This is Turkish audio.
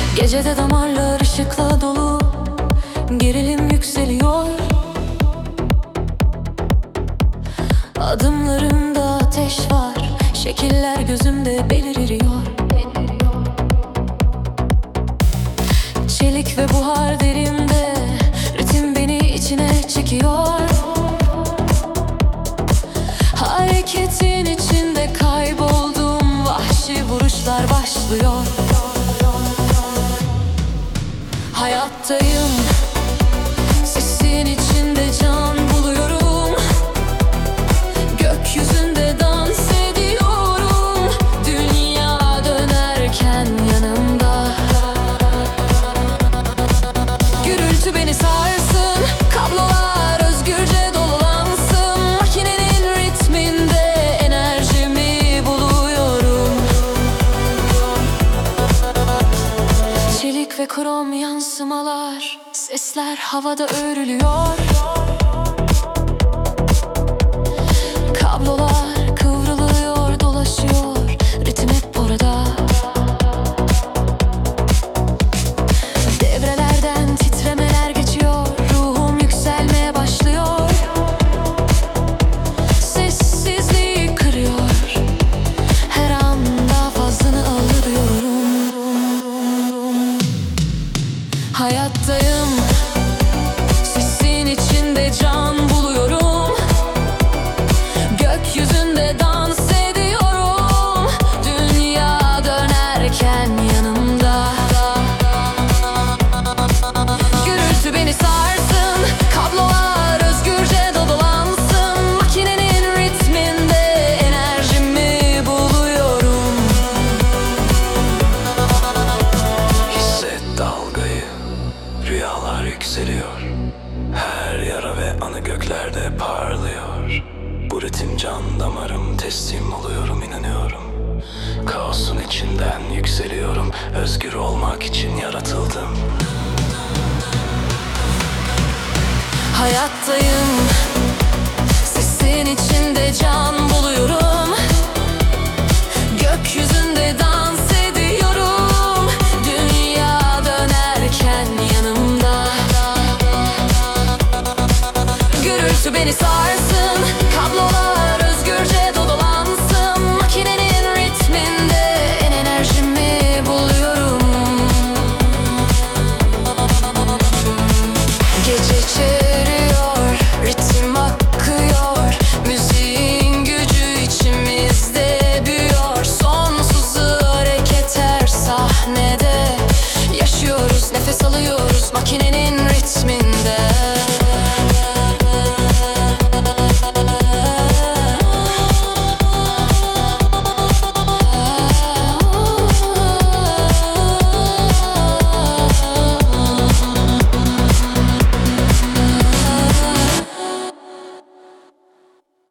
Gecede damarlar ışıkla dolu, gerilim yükseliyor. Adımlarımda ateş var, şekiller gözümde beliriyor. Çelik ve buhar derimde, ritim beni içine çekiyor. Hareketin içinde kayboldum, vahşi vuruşlar başlıyor. Hayattayım, sesin içinde can buluyorum. Gökyüzünde dans ediyorum. Dünya dönerken yanımda. Gürültü beni sarsın, kablolar özgürce dolansın. Makinenin ritminde enerjimi buluyorum. Çelik ve krom yansımalar, sesler havada örülüyor. Kablolar kıvrılıyor, dolaşıyor, ritim hep orada. Devrelerden titremeler geçiyor, ruhum yükselmeye başlıyor. Sessizliği kırıyor, her an daha fazlasını alıyorum. Hayattayım, sesin içinde can buluyorum. Gökyüzünde dans ediyorum. Dünya dönerken yanımda. Gürültü beni sarsın, kablolar özgürce dolansın. Makinenin ritminde enerjimi buluyorum. Hisset dalgayı, rüyalar yükseliyor. Her yara ve anı göklerde parlıyor. Bu ritim can damarım, teslim oluyorum, inanıyorum. Kaosun içinden yükseliyorum. Özgür olmak için yaratıldım. Hayattayım, sesin içinde can buluyorum.